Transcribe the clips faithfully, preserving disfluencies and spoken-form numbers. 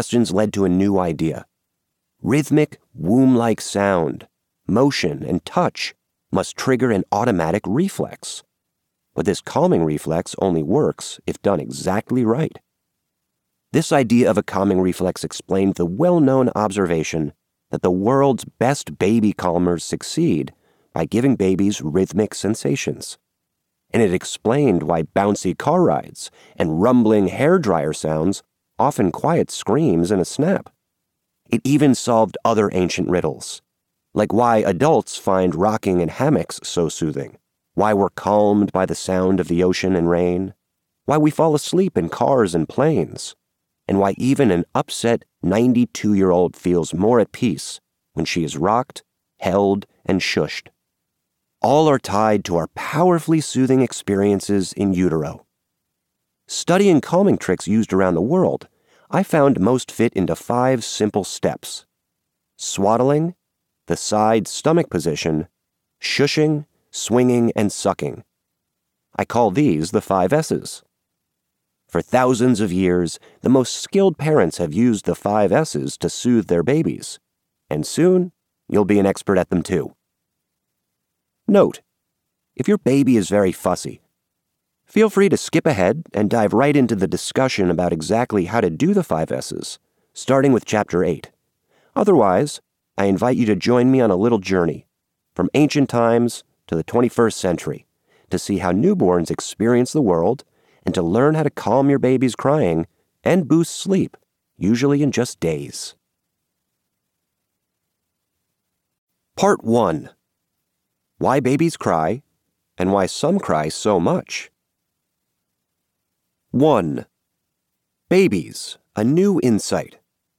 questions led to a new idea. Rhythmic, womb-like sound, motion, and touch must trigger an automatic reflex. But this calming reflex only works if done exactly right. This idea of a calming reflex explained the well-known observation that the world's best baby calmers succeed by giving babies rhythmic sensations. And it explained why bouncy car rides and rumbling hairdryer sounds often quiet screams in a snap. It even solved other ancient riddles, like why adults find rocking in hammocks so soothing, why we're calmed by the sound of the ocean and rain, why we fall asleep in cars and planes, and why even an upset ninety-two-year-old feels more at peace when she is rocked, held, and shushed. All are tied to our powerfully soothing experiences in utero. Studying calming tricks used around the world, I found most fit into five simple steps: swaddling, the side stomach position, shushing, swinging, and sucking. I call these the five S's. For thousands of years, the most skilled parents have used the five S's to soothe their babies, and soon you'll be an expert at them too. Note, if your baby is very fussy, feel free to skip ahead and dive right into the discussion about exactly how to do the five S's, starting with Chapter eight. Otherwise, I invite you to join me on a little journey, from ancient times to the twenty-first century, to see how newborns experience the world and to learn how to calm your baby's crying and boost sleep, usually in just days. Part one. Why babies cry, and why some cry so much. one. Babies, a new insight.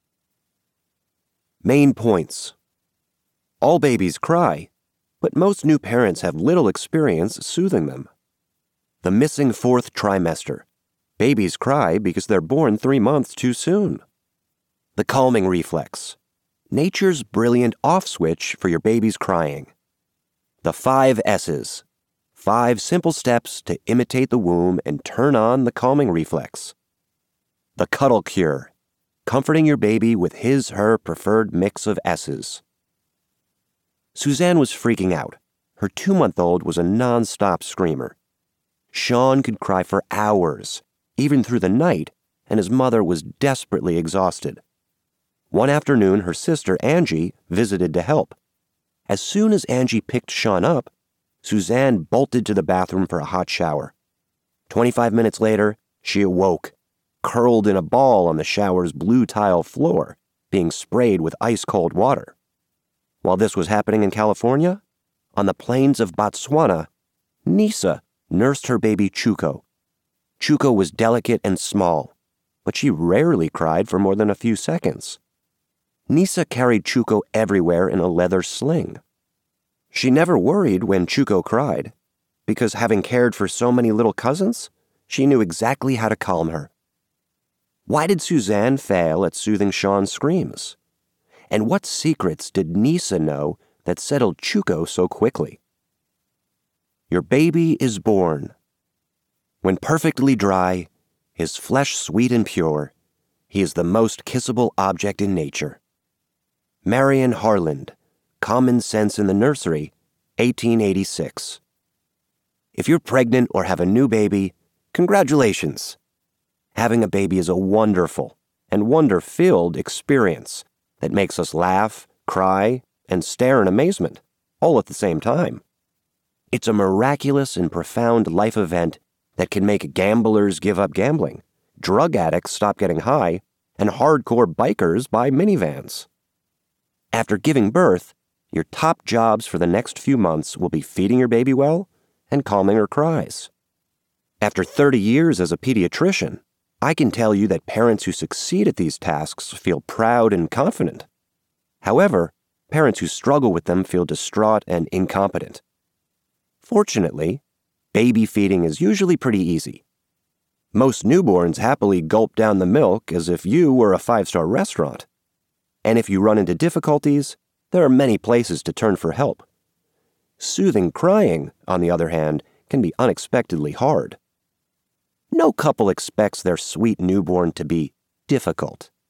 Main points. All babies cry, but most new parents have little experience soothing them. The missing fourth trimester. Babies cry because they're born three months too soon. The calming reflex. Nature's brilliant off switch for your baby's crying. The five S's. Five simple steps to imitate the womb and turn on the calming reflex. The cuddle cure. Comforting your baby with his, her preferred mix of S's. Suzanne was freaking out. Her two-month-old was a non-stop screamer. Sean could cry for hours, even through the night, and his mother was desperately exhausted. One afternoon, her sister, Angie, visited to help. As soon as Angie picked Sean up, Suzanne bolted to the bathroom for a hot shower. Twenty-five minutes later, she awoke, curled in a ball on the shower's blue tile floor, being sprayed with ice-cold water. While this was happening in California, on the plains of Botswana, Nisa nursed her baby Chuko. Chuko was delicate and small, but she rarely cried for more than a few seconds. Nisa carried Chuko everywhere in a leather sling. She never worried when Chuko cried, because having cared for so many little cousins, she knew exactly how to calm her. Why did Suzanne fail at soothing Sean's screams? And what secrets did Nisa know that settled Chuko so quickly? Your baby is born. When perfectly dry, his flesh sweet and pure, he is the most kissable object in nature. Marion Harland, Common Sense in the Nursery, eighteen eighty-six. If you're pregnant or have a new baby, congratulations. Having a baby is a wonderful and wonder-filled experience that makes us laugh, cry, and stare in amazement, all at the same time. It's a miraculous and profound life event that can make gamblers give up gambling, drug addicts stop getting high, and hardcore bikers buy minivans. After giving birth, your top jobs for the next few months will be feeding your baby well and calming her cries. After thirty years as a pediatrician, I can tell you that parents who succeed at these tasks feel proud and confident. However, parents who struggle with them feel distraught and incompetent. Fortunately, baby feeding is usually pretty easy. Most newborns happily gulp down the milk as if you were a five-star restaurant. And if you run into difficulties, there are many places to turn for help. Soothing crying, on the other hand, can be unexpectedly hard. No couple expects their sweet newborn to be difficult.